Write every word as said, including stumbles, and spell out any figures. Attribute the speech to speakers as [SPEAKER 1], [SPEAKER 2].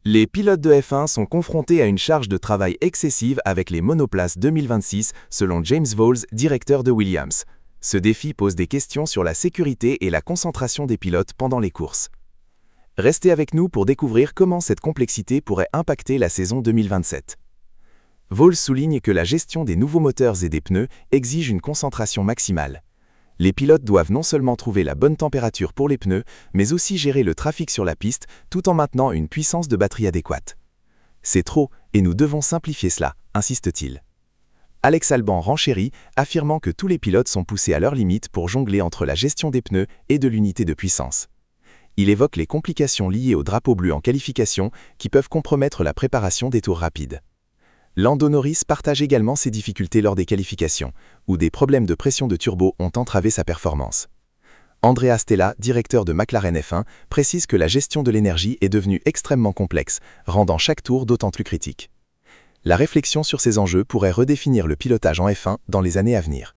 [SPEAKER 1] Les pilotes de F un sont confrontés à une charge de travail excessive avec les monoplaces deux mille vingt-six, selon James Vowles, directeur de Williams. Ce défi pose des questions sur la sécurité et la concentration des pilotes pendant les courses. Restez avec nous pour découvrir comment cette complexité pourrait impacter la saison deux mille vingt-sept. Vowles souligne que la gestion des nouveaux moteurs et des pneus exige une concentration maximale. Les pilotes doivent non seulement trouver la bonne température pour les pneus, mais aussi gérer le trafic sur la piste tout en maintenant une puissance de batterie adéquate. C'est trop, et nous devons simplifier cela, insiste-t-il. Alex Albon renchérit, affirmant que tous les pilotes sont poussés à leur limite pour jongler entre la gestion des pneus et de l'unité de puissance. Il évoque les complications liées au drapeau bleu en qualification qui peuvent compromettre la préparation des tours rapides. Lando Norris partage également ses difficultés lors des qualifications, où des problèmes de pression de turbo ont entravé sa performance. Andrea Stella, directeur de McLaren F un, précise que la gestion de l'énergie est devenue extrêmement complexe, rendant chaque tour d'autant plus critique. La réflexion sur ces enjeux pourrait redéfinir le pilotage en F un dans les années à venir.